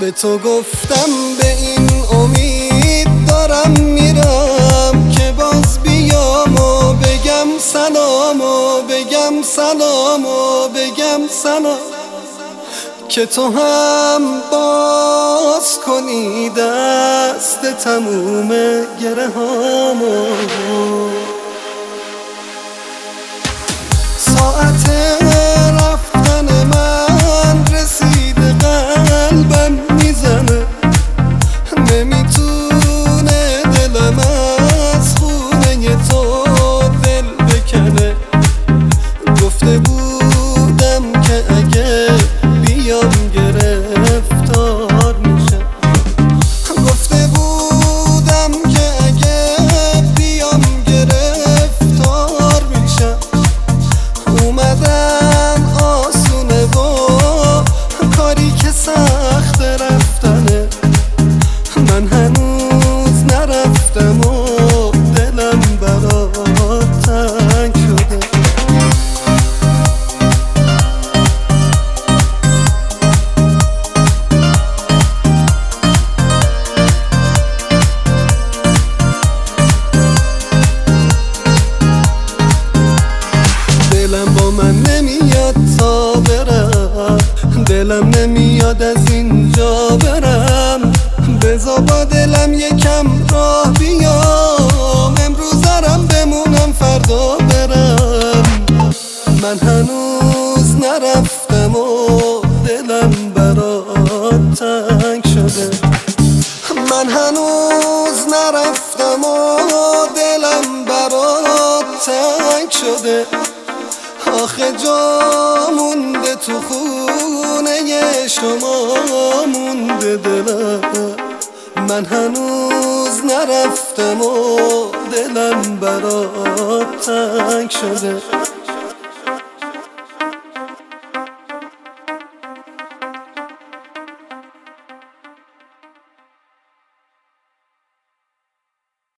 به تو گفتم به این امید دارم میرم که باز بیام و بگم سلام و بگم سلام و بگم سلام، که تو هم باز کنی دست تموم گره هامو. ساعت رفتن من رسیده، قلبم میزنه، نمیتونه دلم از خونه تو دل بکنه. گفته بودم که اگه بیام گرفتار میشم، گفته بودم که اگه بیام گرفتار میشم. اومدن آسونه و کاری که سخت رفتنه، من هنوز نرفتم و دلم برات تنگ شده. دلم با من نمیاد تا برم، دلم نمیاد از اینجا برم. بذار با دلم یکم راه بیام، امروز دارم بمونم فردا برم. من هنوز نرفتم و دلم برات تنگ شده. من هنوز نرفتم و دلم برات تنگ شده. آخه جا مونده تو خونه شما، مونده دلم. من هنوز نرفتم و دلم برات تنگ شده.